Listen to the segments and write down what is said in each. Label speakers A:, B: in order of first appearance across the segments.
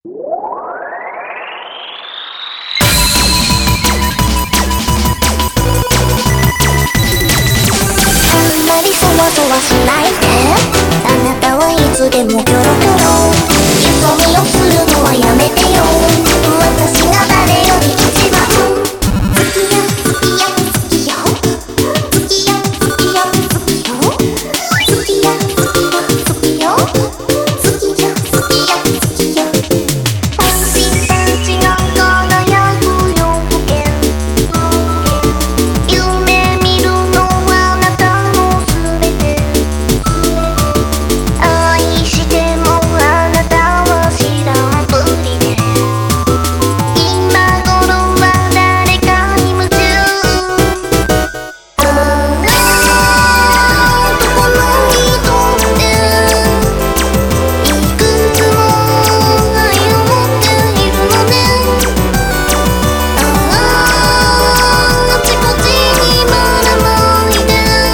A: まりそわそわしないで、あなたはいつでもキョロキョロ。よそ見をするのはやめてよ。私が誰より一番好きよ好きよ好きよ好きよ好きよ好きよ好きよ好きよ好きよ好きよ好きよ好きよ。星たちが輝く夜更け、夢見るのはあなたの全て。愛してもあなたは知らんぷりで、今頃は誰かに夢中。ああどこの人っていくつも愛を持っているのね。あちこちにばらまいて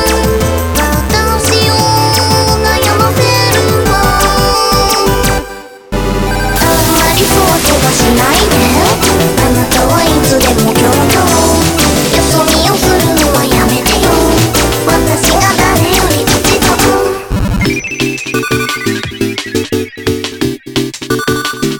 A: 私を悩ませるわ。あんまりそわそわしないで、あなたはいつでもキョロキョロ。よそ見をするのはやめてよ。私が誰より一番